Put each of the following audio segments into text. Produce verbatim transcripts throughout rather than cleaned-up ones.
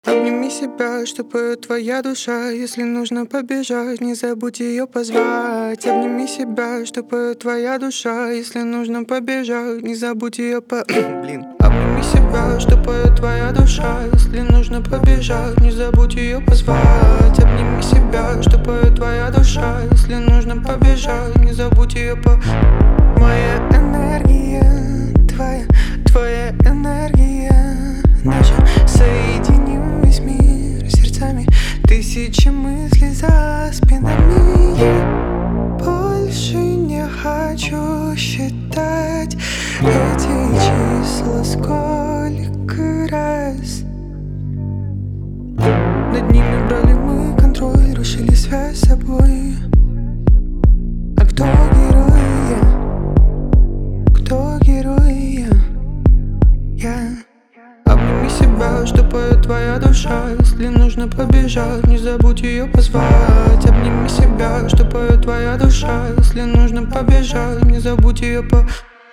Обними себя, что поет твоя душа. Если нужно побежать, не забудь ее позвать. Обними себя, что поет твоя душа. Если нужно побежать, не забудь ее по... Блин. Обними себя, что поет твоя душа. Если нужно побежать, не забудь ее позвать. Обними себя, что поет твоя душа. Если нужно побежать, не забудь ее по... Моя энергия, твоя, твоя энергия. Наша соединим весь мир сердцами. Тысячи мыслей за спинами. Я больше не хочу считать эти числа сколько раз. Над ними брали мы контроль, рушили связь с собой. А кто герой? Я. Кто герой? Я. Я. Обними себя, что поет твоя душа. Если нужно побежать, не забудь ее позвать. Обними себя, что поет твоя душа. Если нужно побежать, не забудь ее по...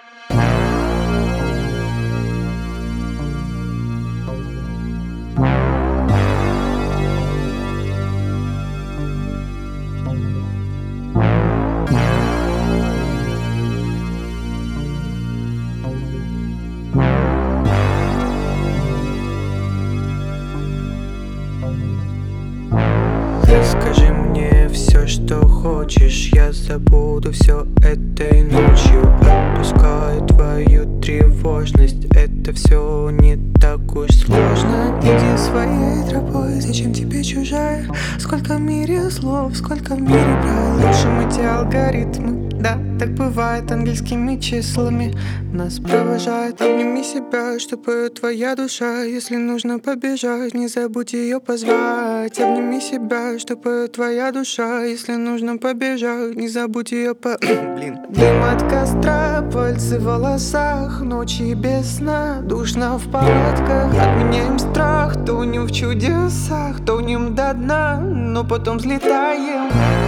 Расскажи мне все, что хочешь. Я забуду все этой ночью. Отпускаю твою тревожность. Это все не так уж сложно. Иди своей тропой, зачем тебе чужая? Сколько в мире слов, сколько в мире правил. Лучше мы те алгоритмы. Да, так бывает ангельскими числами. Нас провожает. Обними себя, что поет твоя душа. Если нужно побежать, не забудь ее позвать. Обними себя, что поет твоя душа. Если нужно побежать, не забудь ее по... Блин. Дым от костра, пальцы в волосах. Ночи без сна, душно в палатках. Отменяем страх, тонем в чудесах. Тонем до дна, но потом взлетаем.